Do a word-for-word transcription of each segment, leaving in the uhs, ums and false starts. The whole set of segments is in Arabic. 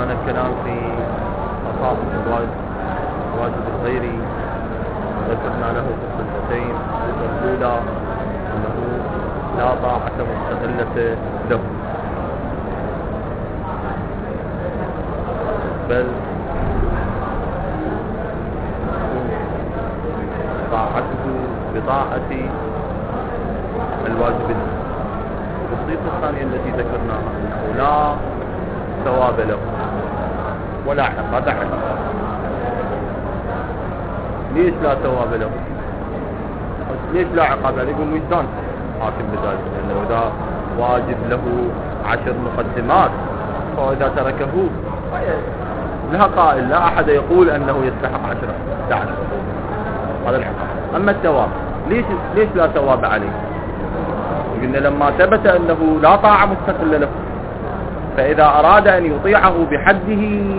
كان الكلام في خصائص الواجب الغيري، ذكرنا له قصتين. القصة الأولى أنه لا طاعة مستقلة له، بل طاعته بطاعة الواجب. القصة الثانية التي ذكرناها أنه لا ثواب له ولا عقاب عليه. ليش لا ثواب له؟ ليش لا عقاب عليه؟ يقول وجدان حاكم بذلك، لأنه إذا واجب له عشر مقدمات فإذا تركه لها قائل، لا أحد يقول أنه يستحق عشرة عشر. هذا العقاب. أما الثواب ليش ليش لا ثواب عليه؟ قلنا لما ثبت أنه لا طاعة مستقلة له، فإذا أراد أن يطيعه بحده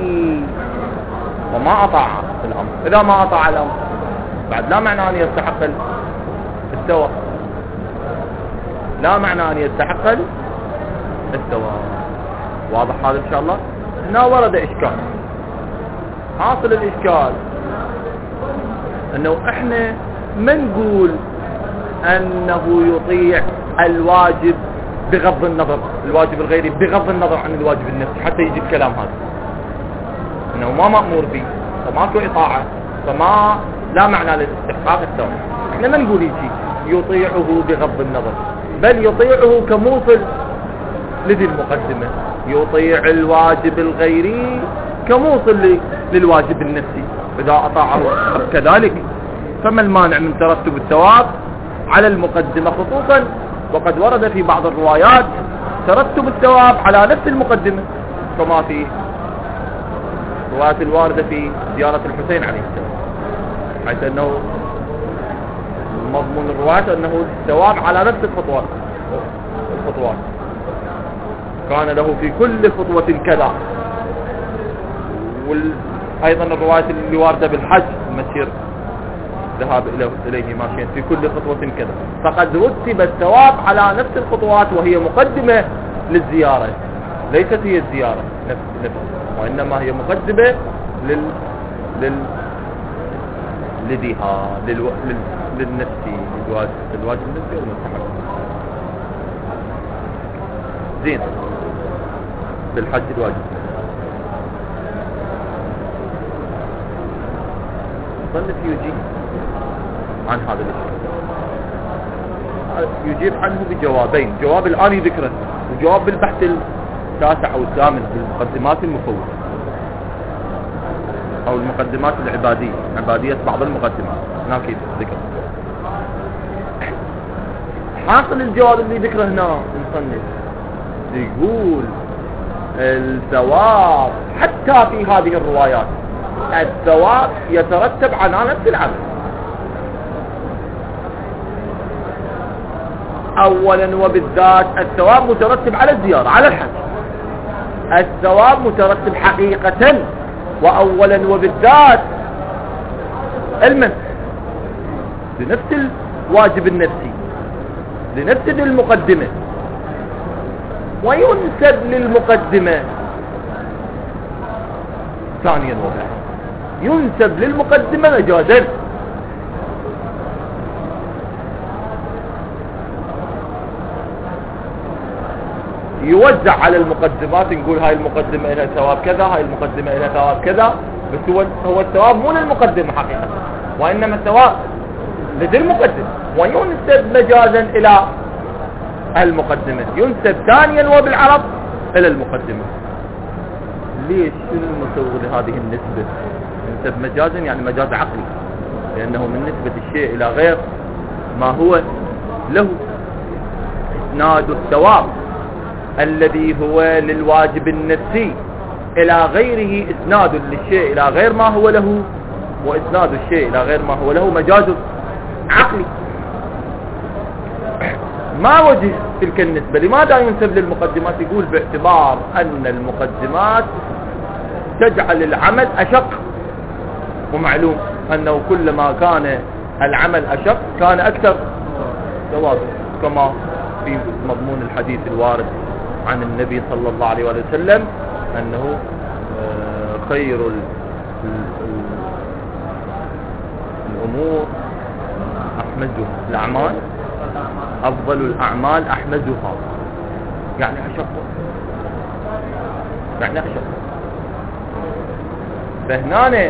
وما أطاع الأمر، إذا ما أطاع الأمر بعد لا معنى أن يستحق الثواب، لا معنى أن يستحق الثواب. واضح هذا إن شاء الله؟ هنا ورد إشكال. حاصل الإشكال أنه إحنا ما نقول أنه يطيع الواجب بغض النظر، الواجب الغيري بغض النظر عن الواجب النفسي، حتى يجي الكلام هذا أنه ما مأمور به فماكو إطاعة، فما لا معنى للاستحقاق الثواب. إحنا ما نقول يجي يطيعه بغض النظر، بل يطيعه كموصل لذي المقدمة، يطيع الواجب الغيري كموصل للواجب النفسي إذا أطاعه كذلك. فما المانع من ترتب الثواب على المقدمة، خصوصا وقد ورد في بعض الروايات ترتب الثواب على نفس المقدمة، كما في رواية الواردة في زيارة الحسين عليه السلام، حيث أنه مضمون الرواية أنه الثواب على نفس الخطوات الخطوات كان له في كل خطوة كذا. وأيضا الرواية اللي واردة بالحج المسير ذهاب إليه ماشيا في كل خطوة كذا، فقد رتب الثواب على نفس الخطوات وهي مقدمة للزيارة، ليست هي الزيارة نفس نفس وإنما هي مقدمة لل لل لذيها للو... لل... للنفسي للواجب الواجب النفسي والمستحب. زين، بالحج الواجب صنف يجيب عن هذا الشيء، يجيب عنه بجوابين، جواب الآن ذكره وجواب بالبحث التاسع أو الثامن بالمقدمات المفوتة أو المقدمات العبادية، عبادية بعض المقدمات هناك ذكر. حاصل الجواب اللي ذكره هنا المصنف يقول الثواب حتى في هذه الروايات الثواب يترتب على نفس العمل. اولا وبالذات الثواب مترتب على الزيارة على الحج، الثواب مترتب حقيقة واولا وبالذات المن لنفس الواجب النفسي لنفس المقدمة، وينسب للمقدمة ثانيا وبعد ينسب للمقدمة مجازا. يوزع على المقدمات، نقول هاي المقدمة لها ثواب كذا، هاي المقدمة لها ثواب كذا، بس هو هو الثواب مو للمقدمة حقيقة، وإنما الثواب لذي المقدمة، وينسب مجازا إلى المقدمة، ينسب ثانيا وبالعرض إلى المقدمة. ليش؟ شنو المسوغ لهذه النسبة؟ ينسب مجازا يعني مجاز عقلي، لأنه من نسبة الشيء إلى غير ما هو له. إسناد الثواب الذي هو للواجب النفسي إلى غيره إسناد للشيء إلى غير ما هو له، وإسناد الشيء إلى غير ما هو له مجاز عقلي. ما وجه تلك النسبة؟ لماذا ينسب للمقدمات؟ يقول باعتبار أن المقدمات تجعل العمل أشق، ومعلوم أنه كلما كان العمل أشق كان أكثر ثوابا، كما في مضمون الحديث الوارد عن النبي صلى الله عليه وسلم أنه خير ال... ال... الأمور أحمدها، الأعمال أفضل الأعمال أحمدها، يعني أشق، يعني أشق. فهنا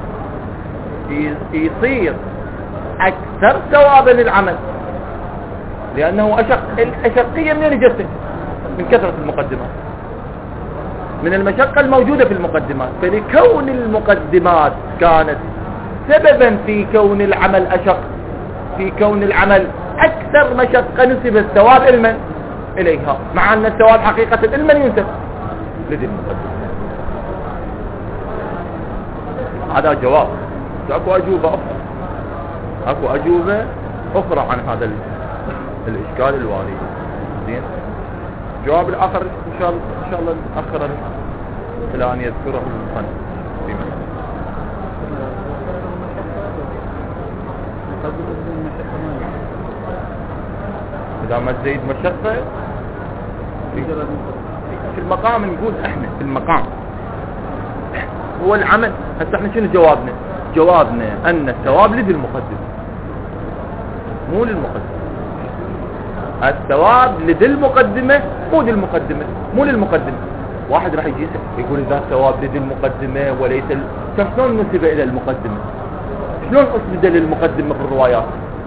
يصير أكثر ثوابا للعمل، لأنه أشق. الأشقية منين جت؟ من كثرة المقدمات، من المشقة الموجودة في المقدمات. فلكون المقدمات كانت سببا في كون العمل أشق، في كون العمل أكثر مشقة، نسب الثواب علما إليها، مع أن الثواب حقيقة علما ينسب لذي المقدمة. هذا جواب. أكو أجوبة أخرى، أكو أجوبة أخرى عن هذا الإشكال الوارد. زين، جواب الآخر إن شاء الله إن شاء الله نأخر إلى أن يذكره المصنف في مسألة. إذا ما تزيد مشقة في المقام، نقول إحنا في المقام هو العمل. هسه إحنا شنو جوابنا؟ جوابنا أن الثواب لذي المقدمة مو للمقدمة. الثواب لذي المقدمة مو للمقدمة، مو للمقدمة. واحد راح يجي يقول إذا الثواب لذي المقدمة وليس ال... شلون نسب إلى المقدمة؟ شلون أسند للمقدمة في الروايات؟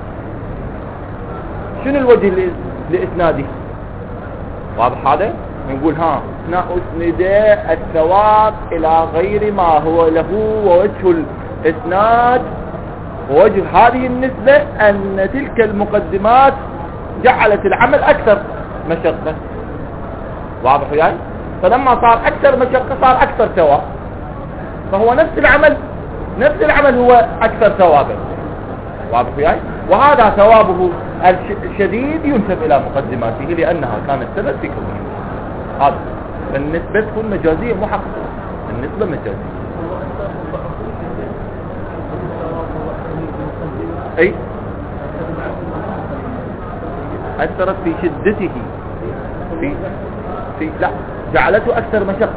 شنو الوجه لإسناده؟ واضح هذا؟ نقول ها نأسند الثواب إلى غير ما هو له، ووجه الإسناد ووجه هذه النسبة أن تلك المقدمات جعلت العمل أكثر مشقة. واضح وياي؟ فلما صار أكثر مشقة صار أكثر ثواب، فهو نفس العمل نفس العمل هو أكثر ثوابا. واضح وياي؟ وهذا ثوابه الشديد ينسب إلى مقدماته لأنها كانت سبب في كونه. هذا النسبة تكون مجازية مو حقيقية، النسبة مجازية. أي أثرت في شدته، في في لا جعلته أكثر مشقة.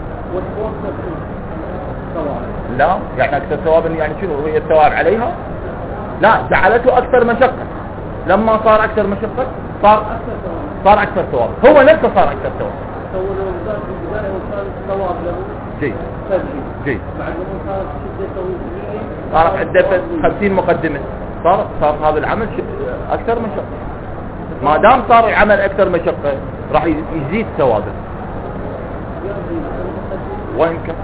لا يعني أكثر ثوابا، يعني شنو هي الثواب عليها؟ لا، جعلته أكثر مشقة. لما صار أكثر مشقة صار صار أكثر ثواب، هو نفسه صار أكثر ثواب. جيد جيد. صار عدة خمسين مقدمة، صار صار هذا العمل أكثر مشقة. ما دام صار العمل أكثر مشقة راح يزيد ثوابه. وين كان؟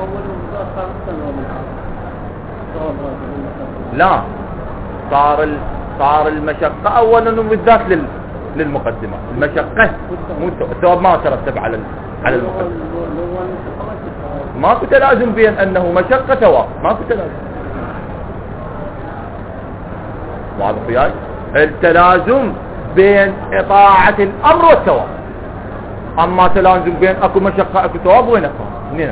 لا، صار ال... صار المشقة أولا وبالذات لل... للمقدمة. المشقة مو الثواب ما ترتب على ال... على المقدمة. ماكو تلازم بين أنه مشقة ثواب، ماكو تلازم. واضح وياي؟ التلازم بين إطاعة الأمر والثواب. أما تلازم بين أكو مشقة أكو ثواب وين أكو؟ منين؟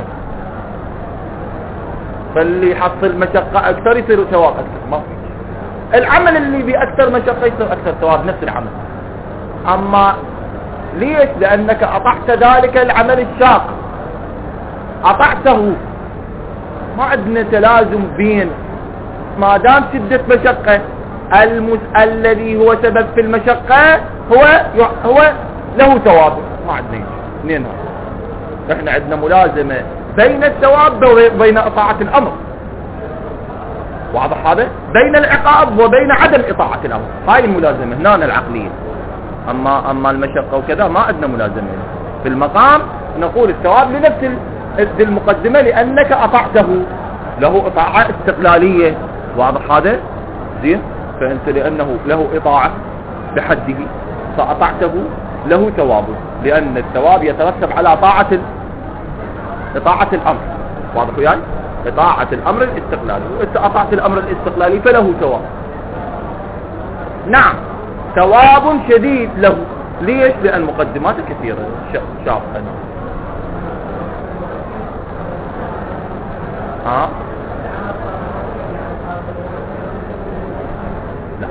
فاللي يحصل مشقة أكثر يصير ثواب أكثر. ما في العمل اللي بأكثر مشقة يصير أكثر ثواب، نفس العمل. أما ليش؟ لأنك أطعت ذلك العمل الشاق، أطعته. ما عندنا تلازم بين، ما دام شدة مشقة المس... الذي هو سبب في المشقة هو هو له ثواب. ما عندنا اثنين. هذا احنا عندنا ملازمة بين الثواب وبين إطاعة الأمر. واضح هذا؟ بين العقاب وبين عدم إطاعة الأمر، هاي الملازمة هنا العقلية. أما أما المشقة وكذا ما عندنا ملازمة. في المقام نقول الثواب لنفس المقدمة لأنك أطعته، له إطاعة استقلالية. واضح هذا؟ زين؟ فأنت لأنه له إطاعة بحده فأطعته له ثوابه، لأن الثواب يترتب على طاعة إطاعة الأمر. واضح وياي؟ إطاعة الأمر الاستقلالي، وإذا أطعت الأمر الاستقلالي فله ثواب. نعم ثواب شديد له. ليش؟ لأن مقدماته كثيرة شاقة. ها؟ لا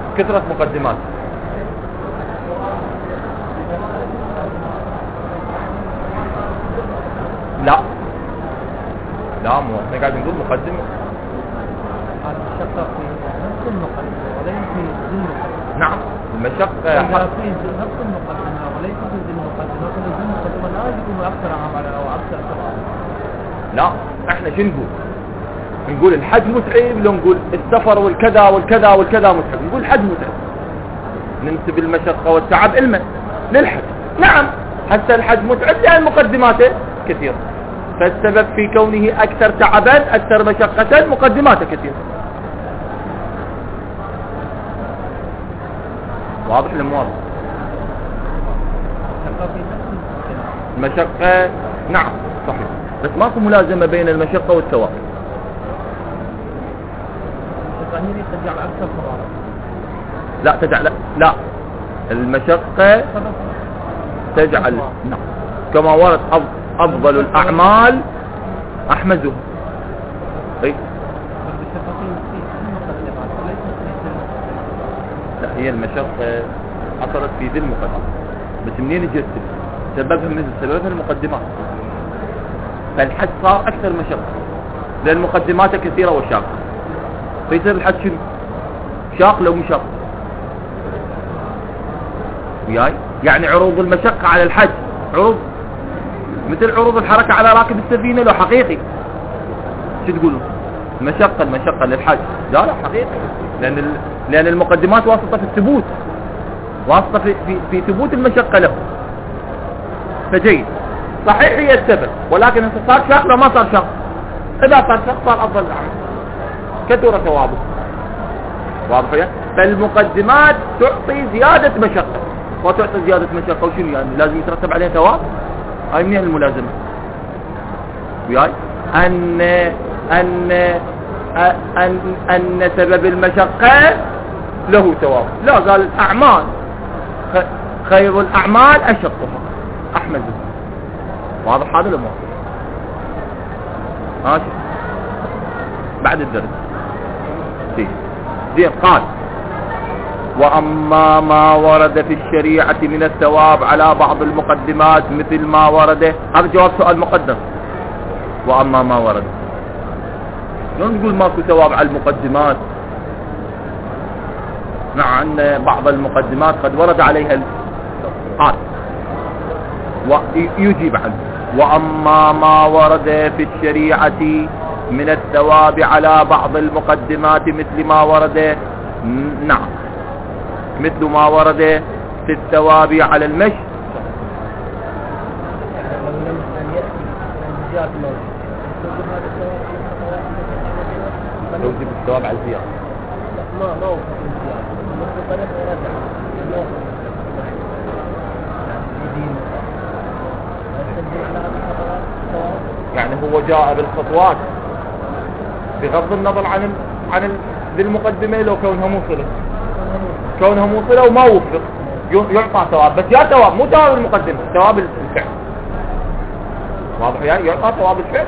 كثرة مقدمات. لا لا مو احنا قاعد نقول مقدمة. المشقة في نفس المقدمة وليس في ذي المقدمة. نعم المشقة إذا في نفس المقدمة وليس في ذي المقدمة فذي المقدمة لا يكون أكثر عملا أو أكثر ثوابا. لا احنا شو نقول؟ نقول الحج متعب لو نقول السفر والكذا والكذا والكذا متعب؟ نقول الحج متعب، ننسب المشقة والتعب إلما للحج. نعم حتى الحج متعب لأن مقدماته كثيرة، فالسبب في كونه أكثر تعبا أكثر مشقة مقدماته كثيرة. واضح ولا مو واضح؟ المشقة نعم صحيح، بس ماكو ملازمة بين المشقة والثواب. الظاهري تجعل أكثر ثوابا. لا تجعل لا, لا. المشقة تجعل نعم كما ورد أفضل الأعمال أحمزه. أي لا هي المشقة حصلت في ذي المقدمة، بس منين جت؟ سببها من سببها المقدمات، فالحج صار أكثر مشقة لأن مقدماته كثيرة وشاقة، فيصير الحج شنو؟ شاق لو مشاق. وياي يعني عروض المشقة على الحج عروض مثل عروض الحركة على راكب السفينة لو حقيقي. شو تقولون؟ المشقة المشقة للحج لا لا حقيقي، لأن ال... لأن المقدمات واسطة في الثبوت، واسطة في في, في ثبوت المشقة له. فجيد صحيح هي السبب، ولكن انت صار شاق لو ما صار شاق. إذا صار شاق صار أفضل العمل كثر ثوابه. واضح يا؟ فالمقدمات تعطي زيادة مشقة وتعطي زيادة مشقة، وشنو يعني لازم يترتب عليها ثواب؟ هاي منين الملازمة؟ وياي أن أن أن أن سبب المشقة له ثواب. لا قال الأعمال خير الأعمال أشقها أحمد. واضح هذا الأمر؟ ماشي بعد الدرس زين. قال وأما ما ورد في الشريعة من الثواب على بعض المقدمات مثل ما ورد، هذا جواب سؤال مقدم. وأما ما ورد، لا نقول ماكو ثواب على المقدمات، مع أن بعض المقدمات قد ورد عليها. قال ويجيب عنه وأما ما ورد في الشريعة من الثواب على بعض المقدمات مثل ما ورد، نعم مثل ما ورد في الثواب على المشي. يوجب الثواب على الزيادة. ما ما هو يعني هو جاء بالخطوات بغض النظر عن عن ذي المقدمة لو كونها موصلة، كونها موصلة وما وفق يعطى ثواب، بس يا ثواب مو ثواب المقدمة، ثواب الفعل. واضح يعني يعطى ثواب الفعل.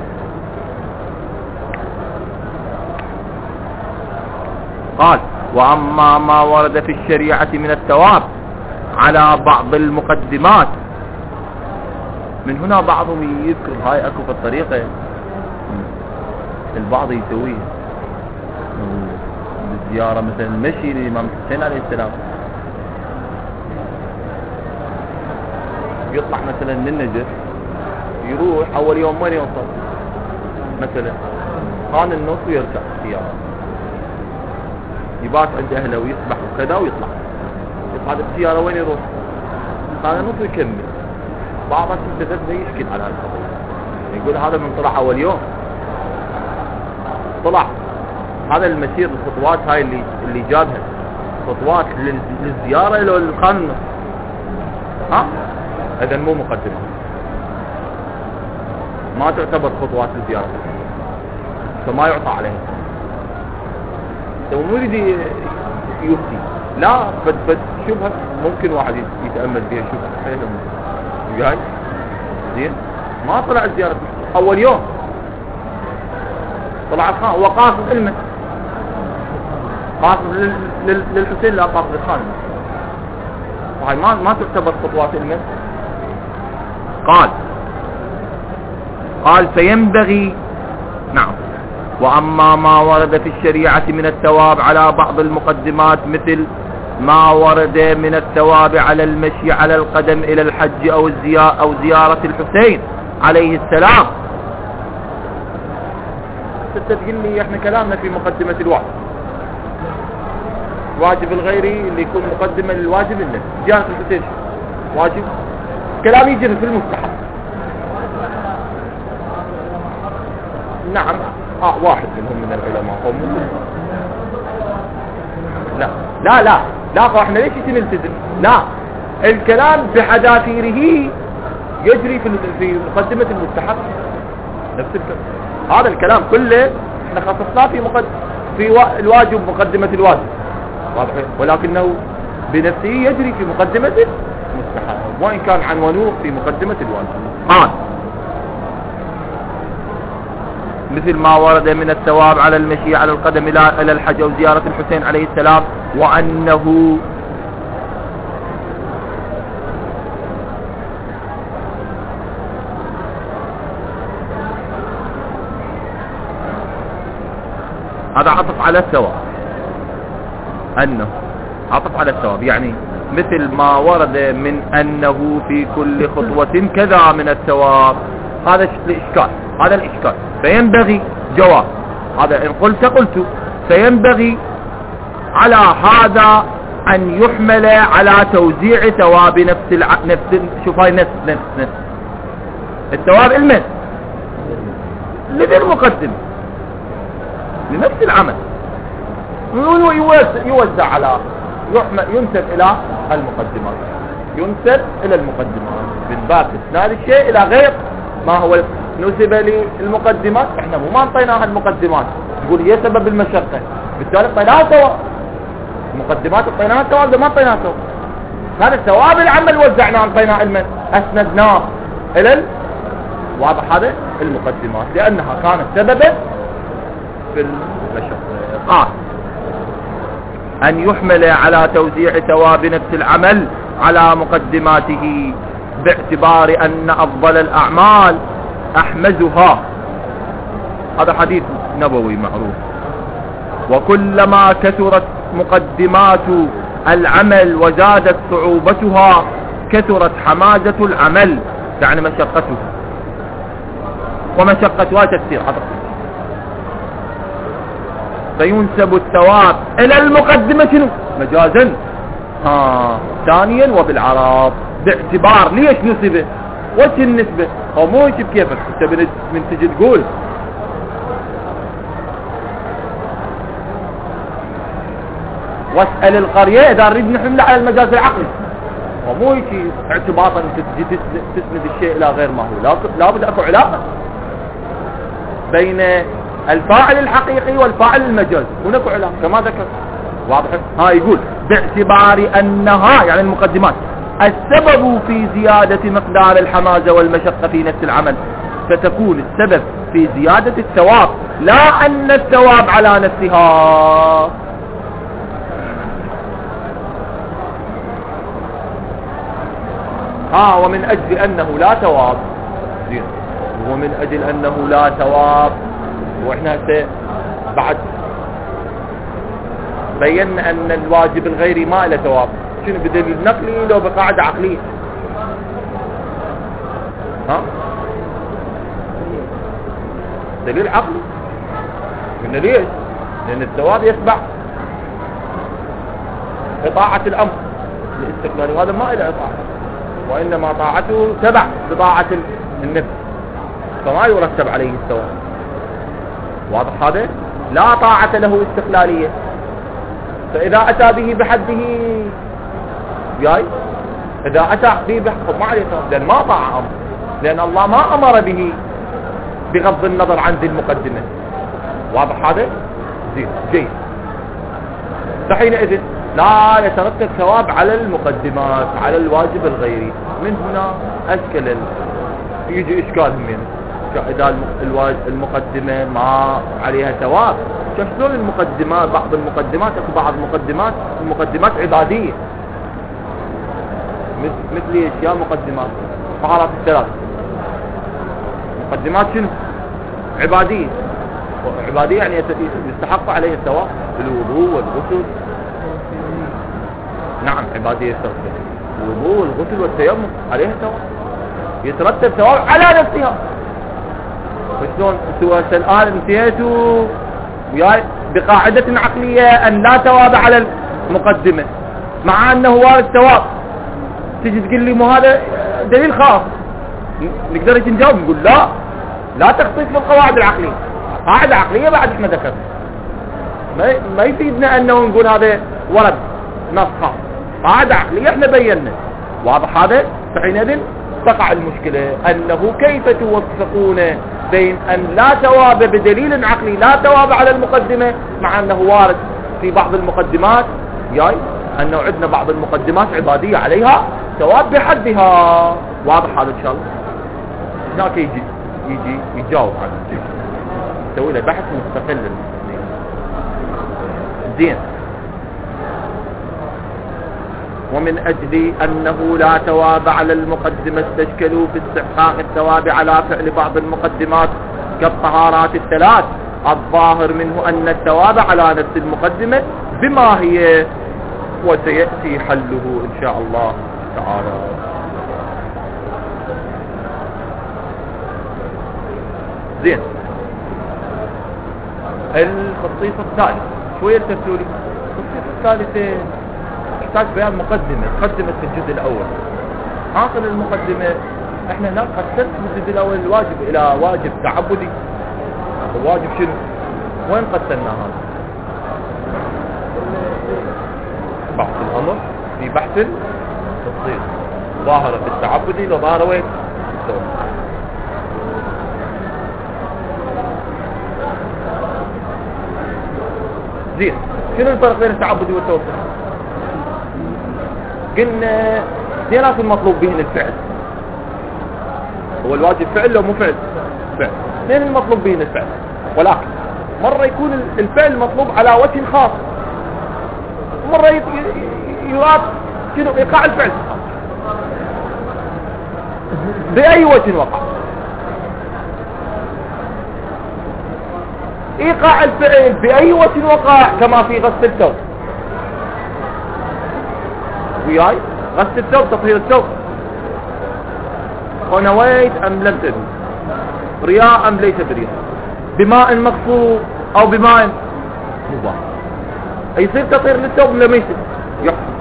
قال وأما ما ورد في الشريعة من الثواب على بعض المقدمات، من هنا بعضهم يذكر هاي اكو في الطريقة البعض يسويها بالزيارة مثلا المشي للإمام الحسين عليه السلام، يطلع مثلا من النجف يروح اول يوم وين يوصل مثلا خان النص ويرجع سيارة، يبات عند اهله ويسبح وكذا ويطلع يصعد السيارة وين يروح خان النص ويكمل. بعض الناس يشكل على هالقضية يقول هذا من طلع اول يوم طلع هذا المسير الخطوات هاي اللي اللي جابها خطوات للزيارة الى الخان النص، ها اذا مو مقدمة، ما تعتبر خطوات الزيارة فما يعطى عليها. لو مو يريد يفتي لا بس بس شوفها ممكن واحد يتأمل فيها شوف حيث جاي زين ما طلع الزيارة اول يوم طلع الخان هو قاصد علمه قاصد للحسين لا قاصد للخانم، وهي ما ما تعتبر خطوات المس. قال قال فينبغي نعم. وأما ما ورد في الشريعة من الثواب على بعض المقدمات مثل ما ورد من الثواب على المشي على القدم إلى الحج أو الزيارة أو زيارة الحسين عليه السلام. تقول لي احنا كلامنا في مقدمة الواجب، الواجب الغيري اللي يكون مقدمة للواجب النفسي. زيارة الحسين واجب، كلام يجري في المستحب. نعم اه واحد منهم من العلماء هم لا لا لا لا فاحنا ليش نلتزم؟ لا، الكلام بحذافيره يجري في في مقدمة المستحب نفس الكلام. هذا الكلام كله احنا خصصناه في مقد... في الواجب مقدمة الواجب واضح، ولكنه بنفسه يجري في مقدمة المستحب وإن كان عنوانه في مقدمة الواجب. قال مثل ما ورد من الثواب على المشي على القدم إلى الحج أو زيارة الحسين عليه السلام، وأنه هذا عطف على الثواب، أنه عطف على الثواب يعني مثل ما ورد من أنه في كل خطوة كذا من الثواب. هذا الإشكال، هذا الإشكال. فينبغي جواب هذا إن قلت قلت فينبغي على هذا أن يحمل على توزيع ثواب نفس الع... نفس شوف هاي نفس نفس نفس الثواب المن لغير مقدم لنفس العمل يوزع على يحمل ينسب إلى المقدمات، ينسب إلى المقدمات من باب إسناد الشيء إلى غير ما هو نسب للمقدمات. احنا مو ما انطيناها المقدمات تقول هي سبب المشقة، بالتالي انطيناها ثواب. المقدمات انطيناها ثواب ما انطيناها ثواب. هذا ثواب العمل وزعناه انطيناه المن اسندناه الى واضح هذا المقدمات لانها كانت سببا في المشقة. قال ان يحمل على توزيع ثواب نفس العمل على مقدماته باعتبار ان افضل الاعمال احمزها. هذا حديث نبوي معروف. وكلما كثرت مقدمات العمل وزادت صعوبتها كثرت حمازة العمل يعني مشقته، ومشقتها تكثير فينسب الثواب الى المقدمة مجازا آه. ثانيا وبالعرب باعتبار ليش نسبه وش النسبة او مو يجب كيفك انت من تجي تقول واسأل القرية اذا نريد نحمل على المجاز العقلي ومو يجي اعتباطا انت تجي تسند الشيء الى غير ما هو. لابد اكو علاقة بين الفاعل الحقيقي والفاعل المجاز، هناك علاقة كما ذكر واضح. ها يقول باعتبار انها يعني المقدمات السبب في زيادة مقدار الحمازة والمشقة في نفس العمل، فتكون السبب في زيادة الثواب لا أن الثواب على نفسها. ها ومن أجل أنه لا ثواب زين، ومن أجل أنه لا ثواب وإحنا بعد بينا أن الواجب الغيري ما له ثواب. شنو بدليل نقلي لو بقاعدة عقلية؟ ها دليل عقلي. قلنا ليش؟ لأن الثواب يتبع إطاعة الأمر الاستقلالي، وهذا ما إله إطاعة وإنما طاعته تبع بطاعة النفس فما يرتب عليه الثواب. واضح هذا؟ لا طاعة له استقلالية، فإذا أتى به بحده جاي، إذا أتى به بحده ما عليه ثواب لأن ما طاع أمر، لأن الله ما أمر به بغض النظر عن ذي المقدمة. واضح هذا؟ زين جيد. فحينئذ لا يترتب ثواب على المقدمات على الواجب الغيري. من هنا أشكل ال... يجي إشكال همين إذا المقدمة ما عليها ثواب، شلون المقدمات؟ بعض المقدمات اكو بعض المقدمات المقدمات عبادية، مثل ايش؟ يا مقدمات طهارات الثلاث، مقدمات شنو؟ عبادية. عبادية يعني يستحق عليه الثواب بالوضوء والغسل. نعم عبادية التغسل، الوضوء والغسل والتيمم عليها ثواب، يترتب ثواب على نفسها. فشلون انتوا الآن انتهيتوا وياي بقاعدة عقلية أن لا ثواب على المقدمة مع أنه وارد ثواب، تجي تقول لي مو هذا دليل خاص؟ نقدر نجاوب نقول لا، لا تخصيص للقواعد العقلية، قاعدة عقلية بعد احنا ذكرنا، ما ما يفيدنا أنه نقول هذا ورد نص خاص، قاعدة عقلية احنا بينا واضح هذا. فحينئذ تقع المشكلة أنه كيف توفقون بين أن لا ثواب بدليل عقلي، لا ثواب على المقدمة، مع أنه وارد في بعض المقدمات جاي أنه عندنا بعض المقدمات عبادية عليها ثواب بحدها. واضح هذا إن شاء الله. هناك يجي يجي يجاوب عنه، يسوي له بحث مستقل. زين. ومن أجل أنه لا ثواب على المقدمة استشكلوا في استحقاق الثواب على فعل بعض المقدمات كالطهارات الثلاث، الظاهر منه أن الثواب على نفس المقدمة بما هي، وسيأتي حله إن شاء الله تعالى. زين. الخصيصة الثالثة شوية التسولي. الخصيصة الثالثة تحتاج بيان مقدمة، مقدمة في الجزء الأول. آخر المقدمة احنا هناك قسمت الجزء الأول الواجب إلى واجب تعبدي وواجب شنو؟ وين قسمنا هذا؟ بحث الأمر في بحث التصديق، ظاهرة في التعبدي وظاهرة وين؟ زين. شنو الفرق بين التعبدي والتوسل؟ قلنا اثنينات المطلوب بهن الفعل. هو الواجب فعل لو مو فعل؟ فعل. اثنين المطلوب بهن الفعل، ولكن مرة يكون الفعل مطلوب على وجه خاص، مرة يراد شنو؟ ايقاع الفعل بأي وجه وقع. ايقاع الفعل بأي وجه وقع كما في غسل الثوب. وياي غسل الثوب تطهير الثوب، ونويت أم لم تنوي، رياء أم ليس برياء، بماء مقصود أو بماء مباح، يصير تطهير للثوب لما يصير يحصل.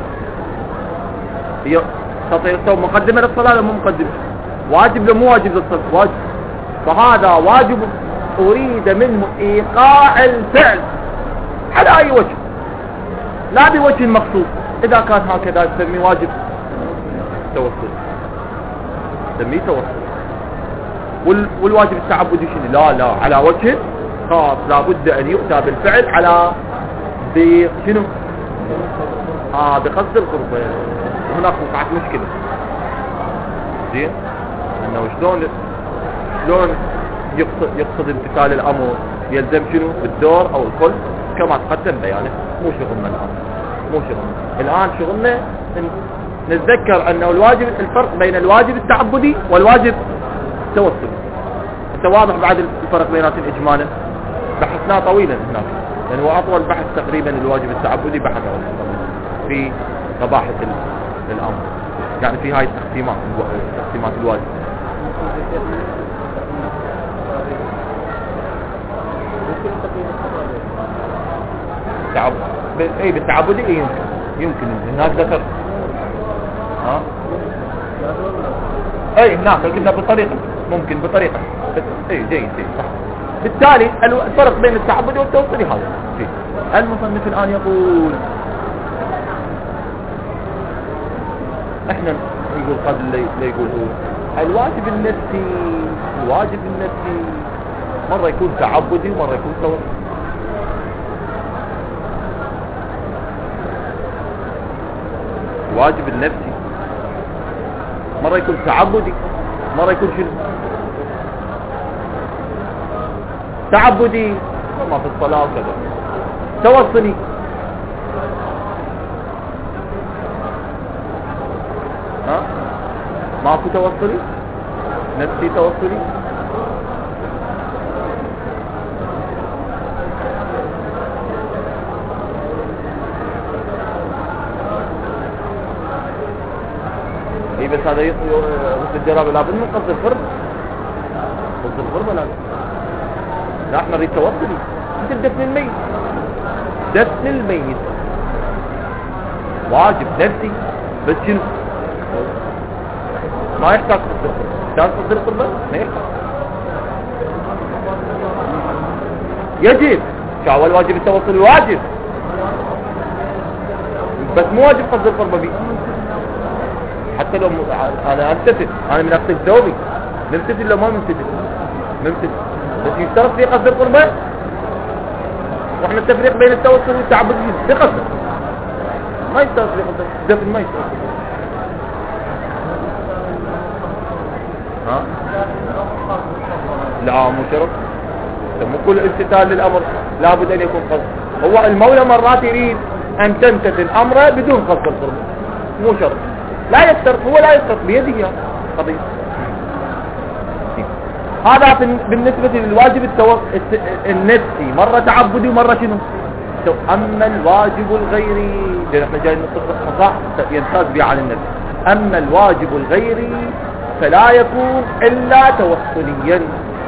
هي تطهير الثوب مقدمة للصلاة لو مو مقدمة؟ واجب لو مو واجب للصلاة؟ واجب. فهذا واجب أريد منه إيقاع الفعل على أي وجه، لا بوجه مقصود. إذا كان هكذا نسميه واجب توسل، نسميه توسل. وال... والواجب التعبدي شنو؟ لا لا على وجه خاص، لابد أن يؤتى بالفعل على بشنو؟ آه بقصد القربة. وهناك وقعت مشكلة. زين. أنه شلون شلون يقصد, يقصد امتثال الأمر، يلزم شنو؟ بالدور أو الكل كما تقدم بيانه. مو شغلنا الآن، مو شغلنا الآن. شغلنا نتذكر أنه الواجب، الفرق بين الواجب التعبدي والواجب التوسلي. انت واضح بعد الفرق بيناتهم إجمالا؟ بحثناه طويلا هناك، لأنه هو أطول بحث تقريبا الواجب التعبدي بحثه في مباحث الأمر، يعني في هاي التقسيمات، تقسيمات الواجب. تعب اي بالتعبدي اي يمكن يمكن هناك ذكر ها اي هناك قلنا بطريقه، ممكن بطريقه اي جيد جيد صح. بالتالي الفرق بين التعبدي والتوسلي هذا فيه. المصنف الان يقول احنا يقول قبل لا يقول هو الواجب النفسي، الواجب النفسي مره يكون تعبدي ومره يكون توسلي. الواجب النفسي مرة يكون تعبدي، مرة يكون شنو؟ تعبدي ما في الصلاة وكذا. توصلي ها ماكو توصلي، نفسي توصلي. اي بس هذا يطوي غسل الجنابة لابد من قصد الفرض، قصد الفرض لازم. لا احنا نريد توصلي مثل دفن الميت، دفن الميت واجب نفسي بس شنو ما يحتاج قصد الفرض. يحتاج قصد الفرض ما يحتاج، يجب شاول واجب التوصل واجب بس مو واجب قصد الفرض بي. حتى لو م... انا امتثل، انا من اغسل ثوبي نمتثل لو ما نمتثل نمتثل، بس يشترط في قصد القربة. واحنا التفريق بين التوسل والتعبد بقصد، ما يشترط في قصد دفن، ما يشترط. ها لا مو شرط، مو كل امتثال للامر لابد ان يكون قصد. هو المولى مرات يريد ان تمتثل امره بدون قصد القربة، مو شرط، لا يشترط، هو لا يشترط بيده قضية. هذا بالنسبة للواجب النفسي، مرة تعبدي ومرة شنو. أما الواجب الغيري، لأن احنا جاي نطبق صح يمتاز به على النفس. أما الواجب الغيري فلا يكون إلا توصليا،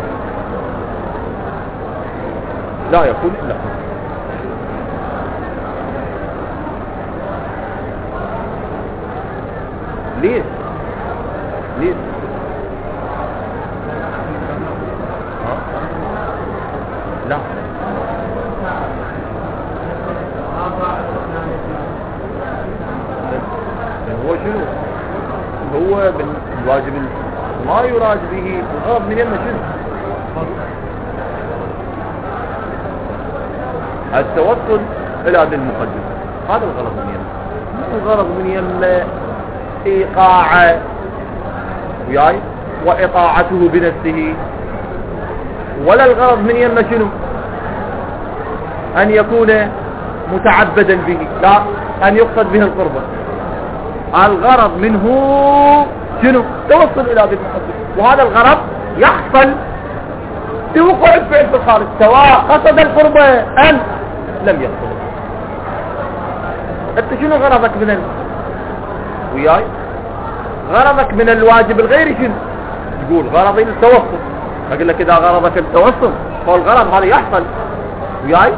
لا يكون إلا ليش ليش ها؟ لا هو شنو هو بالواجب ما يراد به الغرض من يمه شنو التوصل الى هذه المقدمة. هذا الغرض من يمه، الغرض من يمه إيقاعه وياي وإطاعته بنفسه، ولا الغرض من يمه شنو أن يكون متعبدا به، لا أن يقصد به القربة. الغرض منه شنو توصل إلى هذه المقدمة، وهذا الغرض يحصل بوقوع الفعل في الخارج سواء قصد القربة أم لم يقصد. أنت شنو غرضك من ال... وياي غرضك من الواجب الغيري شنو؟ تقول غرضي التوصل، اقول لك اذا غرضك التوصل فالغرض هذا يحصل وياي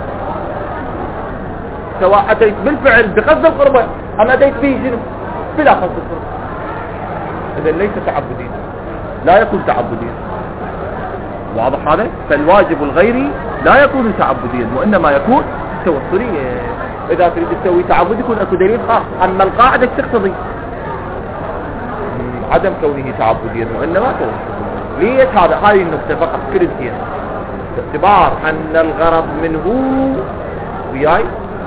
سواء اتيت بالفعل بقصد القربة ام اتيت فيه شنو بلا قصد القربة. اذا ليس تعبديا، لا يكون تعبديا، واضح هذا؟ فالواجب الغيري لا يكون تعبديا وانما يكون توصليا. اذا تريد تسوي تعبد يكون اكو دليل خاص، اما القاعدة تقتضي عدم كونه تعبديا وانما توصليا. ليش هذا؟ هذه النقطة فقط كريتيا، باعتبار ان الغرض منه وياي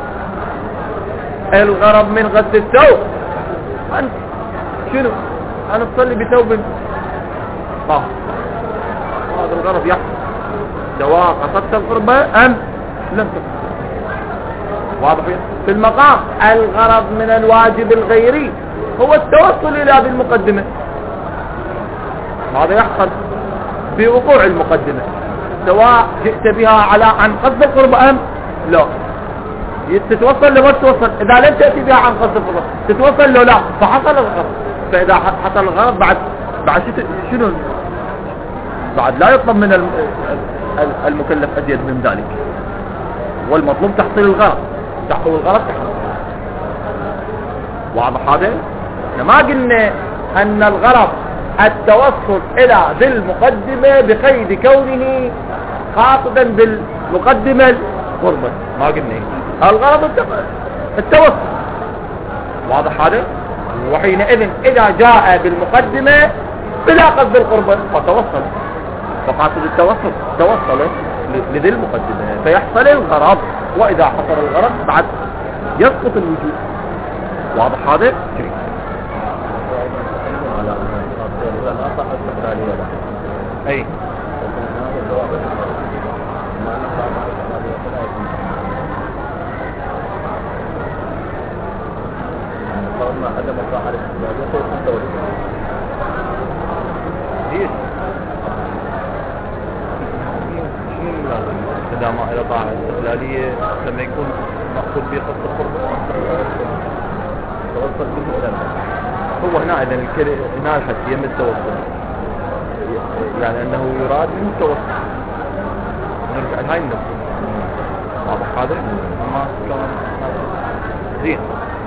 الغرض من غسل الثوب انت شنو انا تصلي بثوب طاهر، هذا الغرض يحصل سواء قصدت القربة ام لم تقصد. واضح؟ في المقام الغرض من الواجب الغيري هو التوصل الى هذه المقدمة، هذا يحصل بوقوع المقدمة سواء جئت بها على عن قصد القربة ام لا. تتوصل لما تتوصل، اذا لم تأتي بها عن قصد القربة تتوصل له لا، فحصل الغرض. فاذا حصل الغرض بعد بعد شنو بعد لا يطلب من المكلف ازيد من ذلك، والمطلوب تحصيل الغرض، تحصيل الغرض تحصيل. واضح هذا؟ ما قلنا ان الغرض التوصل الى ذي المقدمة بقيد كونه خاطبا بالمقدمة القربة، ما قلنا الغرض التوصل. واضح هذا؟ وحينئذ اذا جاء بالمقدمة بلا قصد القربة فتوصل، فقاصد التوصل توصل لذي المقدمة فيحصل الغرض، واذا حصل الغرض بعد يسقط الوجود. واضح هذا؟ جري. اي أما عدم وقوع الاستقلالية فيكون توسل. ليش؟ شنو لازم؟ إذا ما إذا طاعة الاستقلالية لما يكون مقصود به قصد القرب توسل بالمسلم. هو هنا إذا الكل هنا الحد يم التوسل، يعني أنه يراد من التوسل. نرجع لهاي النقطة. واضح هذا؟ ما كان زين.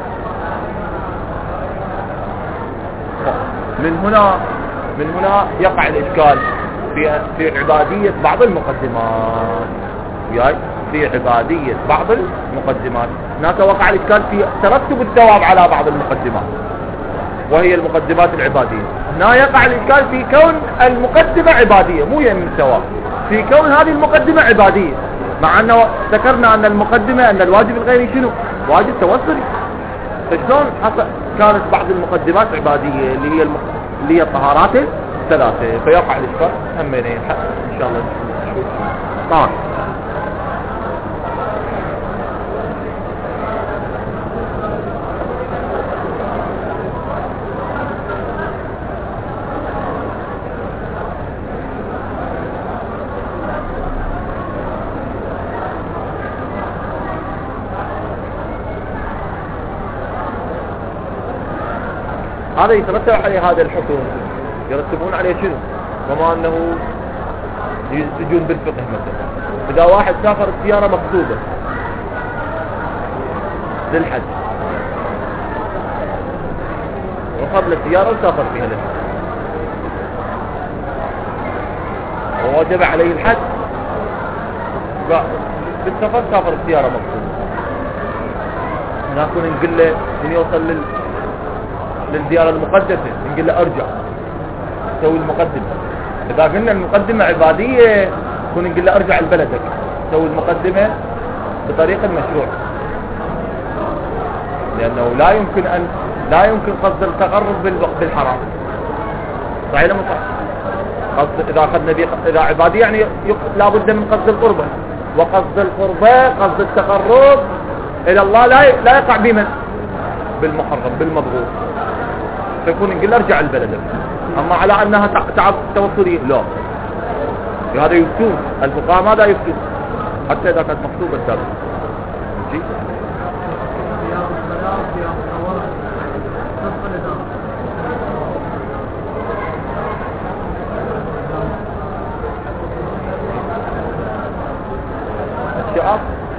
من هنا من هنا يقع الإشكال في في عبادية بعض المقدمات. وياي في عبادية بعض المقدمات هناك وقع الإشكال في ترتب الثواب على بعض المقدمات وهي المقدمات العبادية. هنا يقع الإشكال في كون المقدمة عبادية مو يم الثواب، في كون هذه المقدمة عبادية، مع أنه ذكرنا أن المقدمة أن الواجب الغيري شنو؟ واجب توسلي. فشلون حصل كانت بعض المقدمات عبادية اللي هي الم... اللي هي الطهارات الثلاثة، فيقع الإشكال همين إن شاء الله نشوف. طبعا هذا يترتب عليه هذا الحكم، يرتبون عليه شنو؟ كما أنه يجون بالفقه مثلا إذا واحد سافر السيارة مكتوبة للحج، ركب السيارة وسافر فيها للحج ووجب عليه الحج، بالسفر سافر السيارة مكتوبة، نكون نقول له من يوصل لل للزيارة المقدسة نقول له ارجع سوي المقدمة. اذا قلنا المقدمة عبادية كنا نقول له ارجع لبلدك سوي المقدمة بطريقة مشروع، لانه لا يمكن ان لا يمكن قصد التقرب بالحرام. صحيح ولا مو صحيح؟ قصد اذا اخذنا بي اذا عبادية يعني لابد من قصد القربة، وقصد القربة قصد التقرب الى الله لا لا يقع بمن بالمحرم بالمبغوض، فيكون نقول ارجع لبلدك. اما على انها تعب توصلي لا، هذا يفتون الفقهاء ماذا يفتون حتى اذا كانت مكتوبه السابقه. ماشي الشعار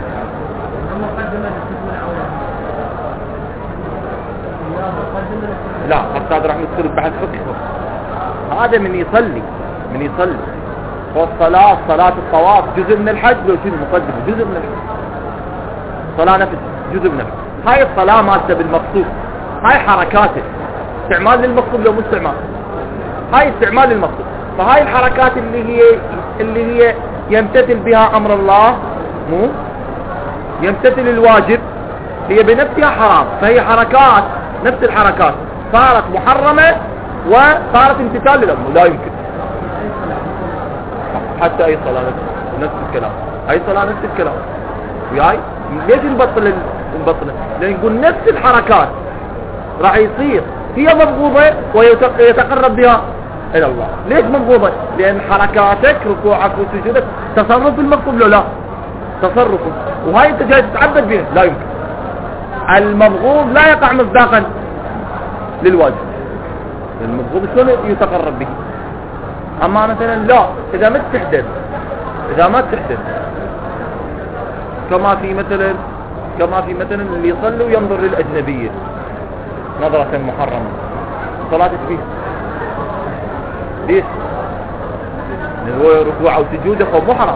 لا حتى هذا راح ندخل بحث فقه. هذا من يصلي من يصلي والصلاة صلاة الطواف جزء من الحج لو شنو مقدم جزء من الحج، صلاة نفس جزء من الحج. هاي الصلاة مالته بالمقصود، هاي حركاته استعمال للمقصود لو مو استعمال، هاي استعمال للمقصود. فهاي الحركات اللي هي اللي هي يمتثل بها امر الله مو يمتثل الواجب هي بنفسها حرام، فهي حركات نفس الحركات صارت محرمة وصارت امتثال للأمر، لا يمكن. حتى أي صلاة نفس الكلام، أي صلاة نفس الكلام. وياي ليش نبطل نبطل؟ لأن نقول نفس الحركات راح يصير هي مبغوضة ويتقرب بها إلى الله. ليش مبغوضة؟ لأن حركاتك ركوعك وسجودك تصرف بالمقصود لا لا تصرف، وهاي أنت جاي تتعبد بها لا يمكن. المبغوض لا يقع مصداقا للواجب، المبغوض شلون يتقرب به. اما مثلا لا اذا ما تحدث اذا ما تحدث كما في مثلا كما في مثلا اللي يصلي وينظر للاجنبيه نظره محرمه صلاتك فيه ليش؟ هو ركوعه وسجوده هو محرم،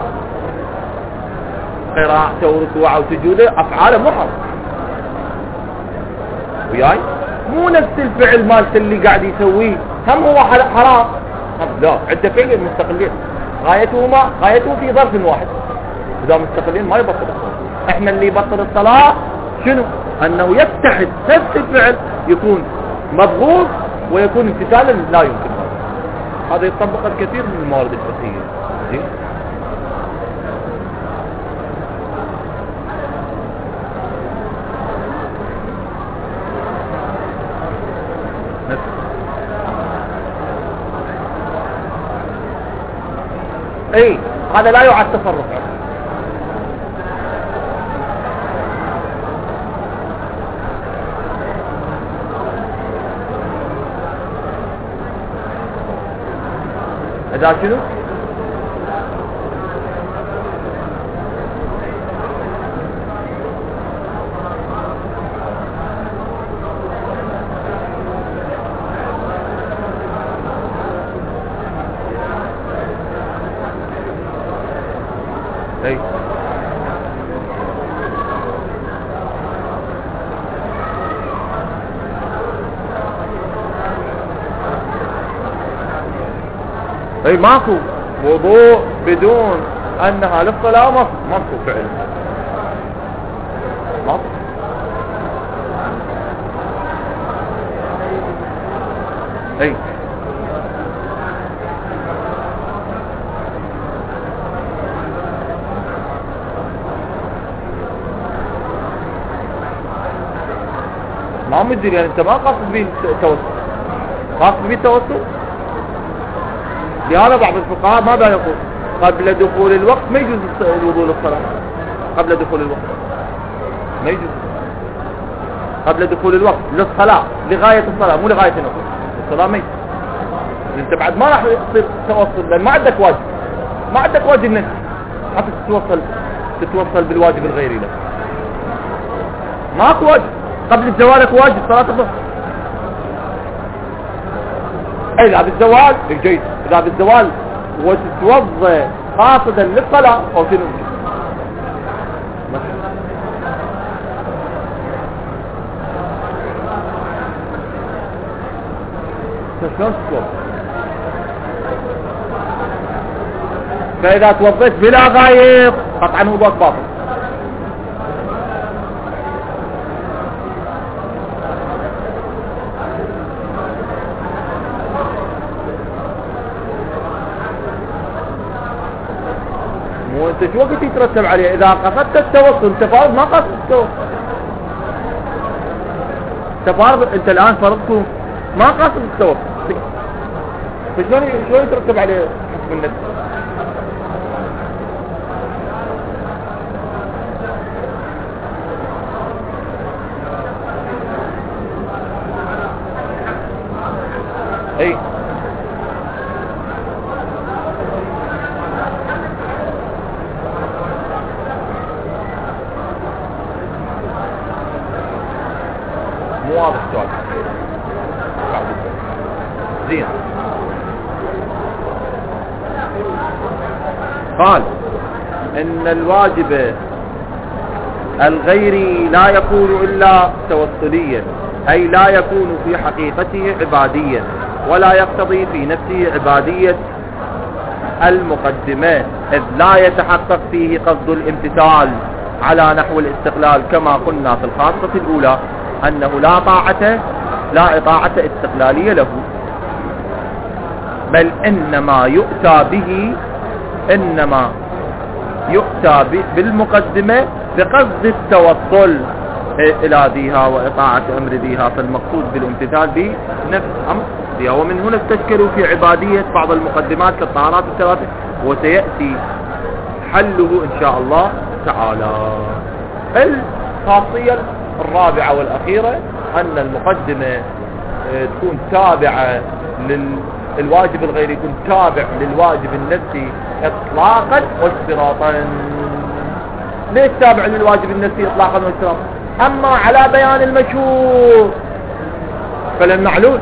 قراءته وركوعه وسجوده افعاله محرم. وياي مو نفس الفعل مالت اللي قاعد يسويه هم هو حرام، لا عدة فعل مستقلين غايتهما غايته في ظرف واحد، اذا مستقلين ما يبطل. احنا اللي يبطل الصلاة شنو؟ انه يتحد نفس الفعل يكون مبغوض ويكون امتثالا لا يمكن. هذا يطبق الكثير من الموارد الفقهية. زين هذا لا يعد تصرف. إذا شنو؟ اي اي ماكو وضوء بدون انها للصلاة ماكو فعل ماكو. اي ما مدري يعني انت ما قصد به التوسل، قصد به التوسل. لهذا بعض الفقهاء ماذا يقول؟ قبل دخول الوقت ما يجوز الوضوء للصلاة. قبل دخول الوقت ما يجوز، قبل دخول الوقت للصلاة لغاية الصلاة مو لغاية الوقت. الصلاة ما يجوز، انت بعد ما راح يصير توصل لان ما عندك واجب، ما عندك واجب نفسي حتى تتوصل تتوصل بالواجب الغيري لك. ماكو واجب قبل الزوال، لك واجب صلاة الظهر. اي اذا بالزوال جيد، اذا بالزوال وتتوضا قاصدا للصلاة او شنو شلون تتوضا؟ فاذا توضيت بلا غايب قطعا وضوءك باطل. انت شو وقت يترتب عليه؟ اذا قصدت التوصل انت فارض، ما قصدت التوصل انت فارض، انت الان فرضتم ما قصد التوصل، فشلون شلون يترتب عليه حكم النفس؟ اي مو واضح السؤال. زين. قال ان الواجب الغيري لا يكون الا توسليا، اي لا يكون في حقيقته عباديا، ولا يقتضي في نفسه عبادية المقدمات، اذ لا يتحقق فيه قصد الامتثال على نحو الاستقلال، كما قلنا في الخاصة الاولى انه لا طاعة لا اطاعة استقلالية له، بل انما يؤتى به انما يؤتى بالمقدمة بقصد التوصل الى ذيها واطاعة امر ذيها، فالمقصود بالامتثال بنفس امر ذيها. ومن هنا استشكلوا في عبادية بعض المقدمات كالطهارات الثلاثة، وسيأتي حله ان شاء الله تعالى. الخاصية الرابعة والأخيرة أن المقدمة تكون تابعة للواجب الغيري، يكون تابع للواجب النفسي إطلاقا واشتراطا. ليش تابع للواجب النفسي إطلاقا واشتراطا؟ أما على بيان المشهور فللمعلول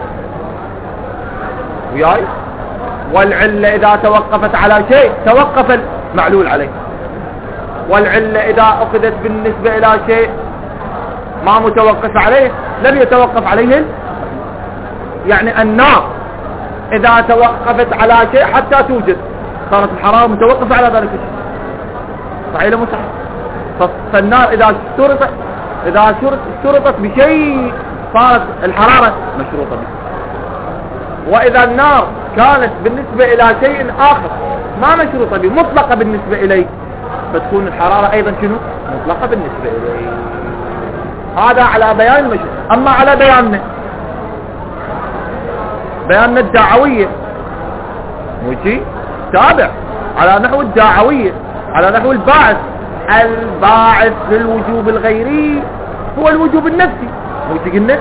وياي، والعلة إذا توقفت على شيء توقف المعلول عليه، والعلة إذا أخذت بالنسبة إلى شيء ما متوقف عليه لم يتوقف عليه. يعني النار إذا توقفت على شيء حتى توجد صارت الحرارة متوقفة على ذلك الشيء، صحيح ولا مو صحيح؟ فالنار إذا اشترطت إذا اشترطت بشيء صارت الحرارة مشروطة به. وإذا النار كانت بالنسبة إلى شيء آخر ما مشروطة به، مطلقة بالنسبة إليه، فتكون الحرارة أيضا شنو؟ مطلقة بالنسبة إليه. هذا على بيان المشروط. أما على بياننا بياننا الدعوية موجي تابع على نحو الدعوية، على نحو الباعث. الباعث للوجوب الغيري هو الوجوب النفسي، مو قلنا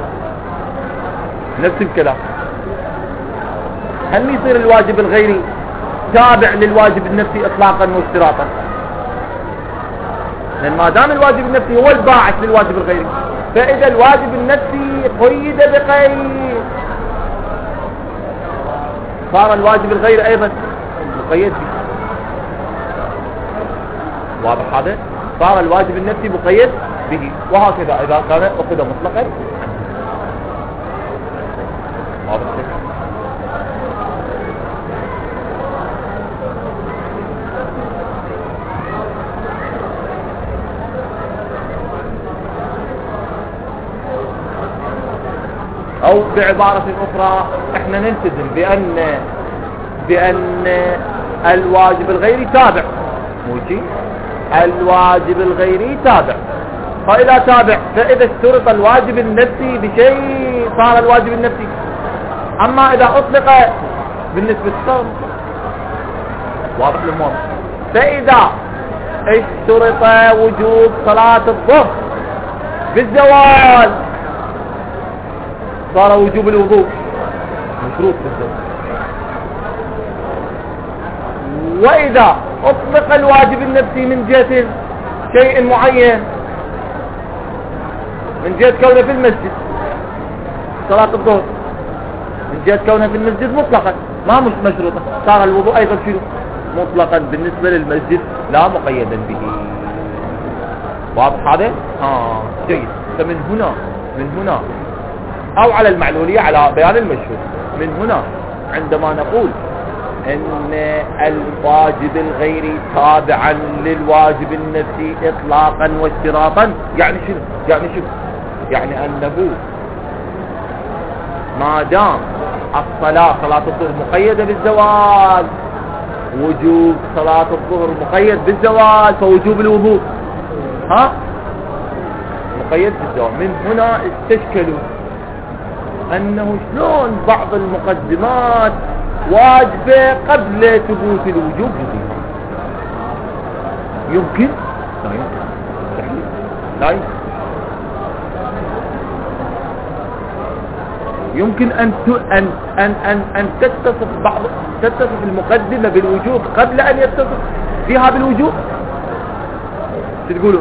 نفس الكلام. هل يصير الواجب الغيري تابع للواجب النفسي اطلاقا واشتراطا؟ لان ما دام الواجب النفسي هو الباعث للواجب الغيري، فاذا الواجب النفسي قيد بقيد صار الواجب الغيري ايضا مقيد به. واضح هذا؟ صار الواجب النفسي مقيد به. وهكذا اذا كان اخذ مطلقا. واضح كده؟ او بعبارة اخرى احنا نلتزم بان بان الواجب الغيري تابع، مو شيء الواجب الغيري تابع. فاذا تابع فاذا اشترط الواجب النفسي بشيء صار الواجب النفسي. اما اذا اطلق بالنسبة للصوم واضح الامور. فاذا اشترط وجوب صلاة الظهر بالزوال صار وجوب الوضوء مشروط بالزوال. واذا اطلق الواجب النفسي من جهة شيء معين، من جهة كونه في المسجد صلاة الظهر، من جهة كونه في المسجد مطلقا ما مش مشروطا، صار الوضوء ايضا شنو مطلقا بالنسبة للمسجد لا مقيدا به. واضح هذا؟ اه جيد. فمن هنا من هنا او على المعلولية على بيان المشهور، من هنا عندما نقول ان الواجب الغيري تابعا للواجب النفسي اطلاقا واشتراطا، يعني شنو؟ يعني شنو؟ يعني انه ما دام الصلاة صلاة الظهر مقيدة بالزوال، وجوب صلاة الظهر مقيد بالزوال، فوجوب الوضوء ها مقيد بالزوال. من هنا استشكلوا انه شلون بعض المقدمات واجبة قبل ثبوت الوجوب فيها. يمكن؟ لا يمكن. مستحيل. لا يمكن. يمكن ان ان ان ان, أن تتصف بعض تتصف المقدمة بالوجوب قبل ان يتصف فيها بالوجوب. شو تقولوا؟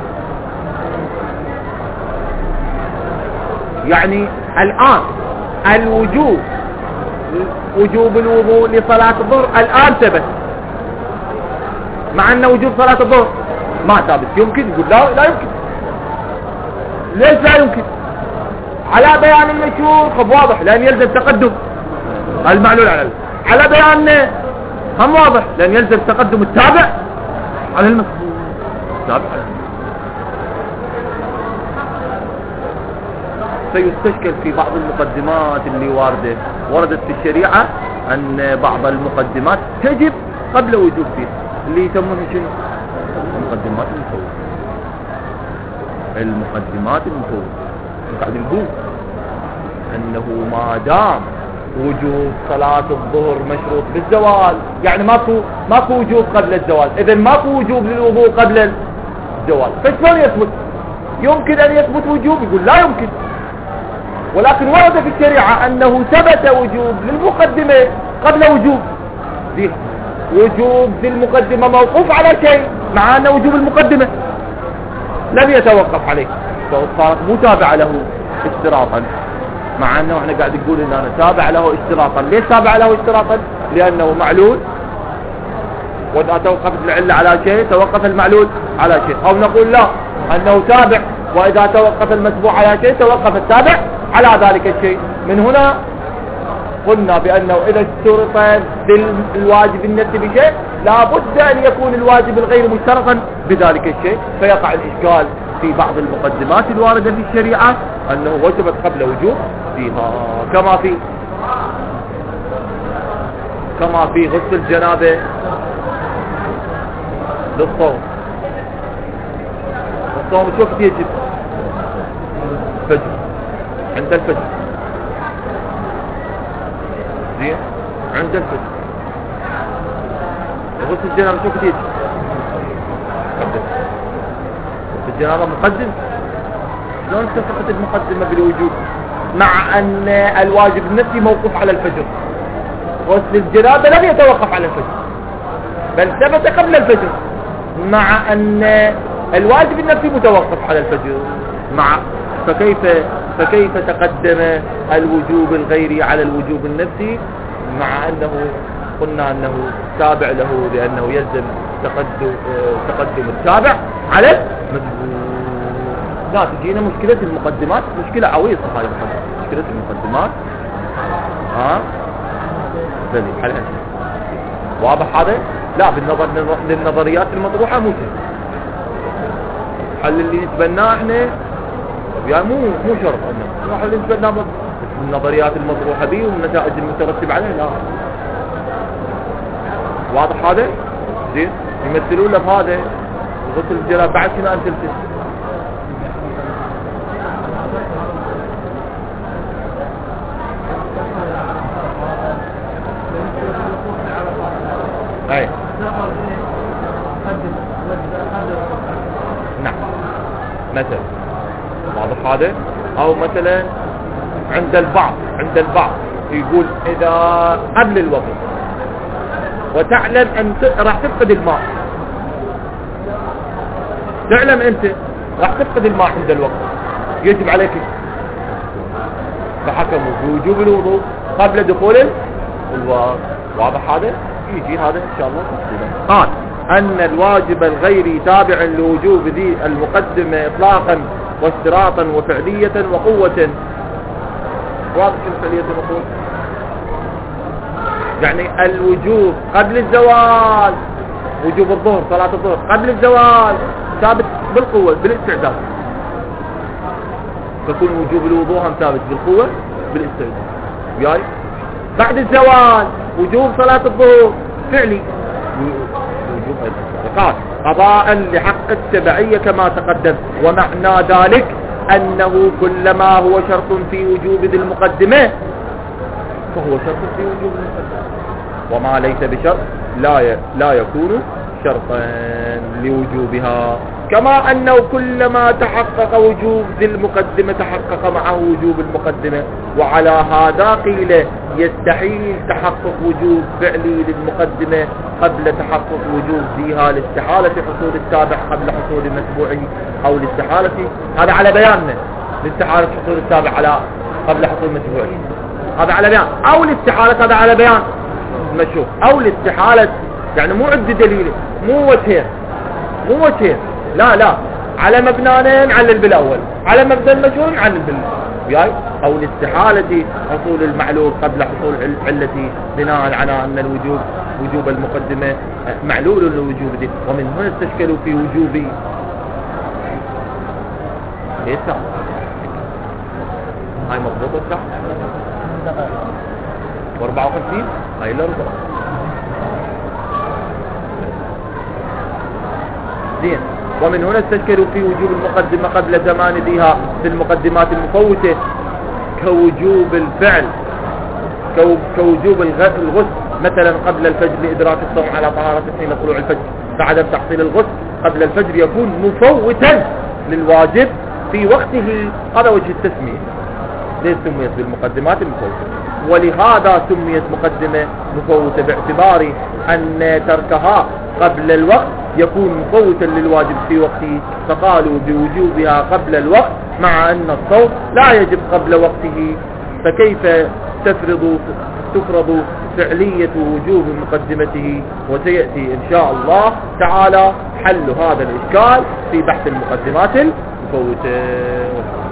يعني الان الوجوب وجوب الوضوء لصلاة الظهر الآن ثبت، مع أن وجوب صلاة الظهر ما ثابت. يمكن؟ يقول لا لا يمكن. ليش لا يمكن؟ على بيان المشهور خب واضح لأن يلزم تقدم المعلول على على بيان هم واضح لأن يلزم تقدم التابع على المسبوق. تابع سيستشكل في بعض المقدمات اللي واردة وردت في الشريعة أن بعض المقدمات تجب قبل وجوب فيها، اللي يسمونها شنو؟ المقدمات المفوضة. المقدمات المفوضة قاعد نقول أنه ما دام وجوب صلاة الظهر مشروط بالزوال، يعني ماكو ماكو وجوب قبل الزوال، إذا ماكو وجوب للوضوء قبل الزوال، فشلون يثبت؟ يمكن أن يثبت وجوب؟ يقول لا يمكن. ولكن ورد في الشريعة أنه ثبت وجوب للمقدمة قبل وجوب دي. وجوب ذي المقدمة موقوف على شيء، مع أن وجوب المقدمة لم يتوقف عليه، فصارت متابعة له اشتراطا، مع أنه احنا قاعد نقول أن أنا تابع له اشتراطا. ليش تابع له اشتراطا؟ لأنه معلول، وإذا توقفت العلة على شيء توقف المعلول على شيء. أو نقول لا، أنه تابع وإذا توقف المتبوع على شيء توقف التابع على ذلك الشيء. من هنا قلنا بأنه إذا اشترط الواجب النفسي بشيء لا بد أن يكون الواجب الغير مشترطا بذلك الشيء، فيقع الإشكال في بعض المقدمات الواردة في الشريعة أنه وجبت قبل وجوب فيها، كما في كما في غسل الجنابة للصوم. الصوم شو وقت يجب؟ فجر، عند الفجر. زين، عند الفجر غسل الجنابة شو كتير مقدم غسل الجنابة مقدم. شلون اتفقت المقدمة بالوجوب مع أن الواجب النفسي موقوف على الفجر؟ غسل الجنابة لم يتوقف على الفجر بل ثبت قبل الفجر، مع أن الواجب النفسي متوقف على الفجر. مع فكيف فكيف تقدم الوجوب الغيري على الوجوب النفسي مع أنه قلنا أنه تابع له لأنه يلزم تقدم تقدم التابع على المجبور. لا تجينا مشكلة المقدمات، مشكلة عويصة هاي مشكلة المقدمات. ها بلي حلها واضح هذا؟ لا بالنظر للنظريات المطروحة مو شيء. الحل اللي نتبناه احنا يعني مو مو شرط انه الحل اللي نتبناه بس النظريات المطروحة به والنتائج المترتبة عليها لا. واضح هذا؟ زين يمثلون له بهذا غسل الجنابة بعد شنو أن تلتس. اي نعم مثلا واضح هذا. او مثلا عند البعض عند البعض يقول اذا قبل الوقت وتعلم ان راح تفقد الماء، تعلم انت راح تفقد الماء عند الوقت، يجب عليك فحكموا بوجوب الوضوء قبل دخول الوقت. واضح هذا؟ يجي هذا ان شاء الله تفصيلا. قال ان الواجب الغيري تابع لوجوب ذي المقدمة اطلاقا واشتراطا وفعلية وقوة. واضح الفعلية وقوة يعني الوجوب قبل الزوال، وجوب الظهر صلاة الظهر قبل الزوال ثابت بالقوة بالاستعداد، فكون وجوب الوضوء هم ثابت بالقوة بالاستعداد. وياي بعد الزوال وجوب صلاة الظهر فعلي وجوب قال قضاء لحق التبعية كما تقدم. ومعنى ذلك أنه كلما هو شرط في وجوب ذي المقدمة فهو شرط في وجوب المقدمة، وما ليس بشرط لا لا يكون شرطا لوجوبها. كما أنه كلما تحقق وجوب ذي المقدمة تحقق معه وجوب المقدمة. وعلى هذا قيل يستحيل تحقق وجوب فعلي للمقدمة قبل تحقق وجوب ذيها لاستحالة حصول التابع قبل حصول المتبوعي، أو الاستحالة هذا على بياننا لاستحالة حصول التابع على قبل حصول المتبوعي، هذا على بيان، أو الاستحالة هذا على بيان مشهور، أو الاستحالة يعني مو عد دليل مو وجهين مو وجهين لا لا على مبنانين علل بالأول، على مبنى المشهور علل بالأول. أو الاستحالة حصول المعلول قبل حصول علته بناء على أن الوجوب وجوب المقدمة معلول للوجوب دي. ومن هنا استشكلوا في وجوب ايه صح هاي مضبوطة صح واربعة وخمسين هاي الاربعة زين. ومن هنا استشكلوا في وجوب المقدمة قبل زمان ذيها في المقدمات المفوتة كوجوب الفعل كوجوب الغسل مثلا قبل الفجر لإدراك الصوم على طهارة حين طلوع الفجر، فعدم تحصيل الغسل قبل الفجر يكون مفوتا للواجب في وقته. هذا وجه التسمية ليش سميت بالمقدمات المفوتة، ولهذا سميت مقدمة مفوتة باعتبار أن تركها قبل الوقت يكون مفوتا للواجب في وقته، فقالوا بوجوبها قبل الوقت مع أن الصوم لا يجب قبل وقته، فكيف تفرض تفرض فعلية وجوب مقدمته. وسيأتي إن شاء الله تعالى حل هذا الإشكال في بحث المقدمات المفوتة.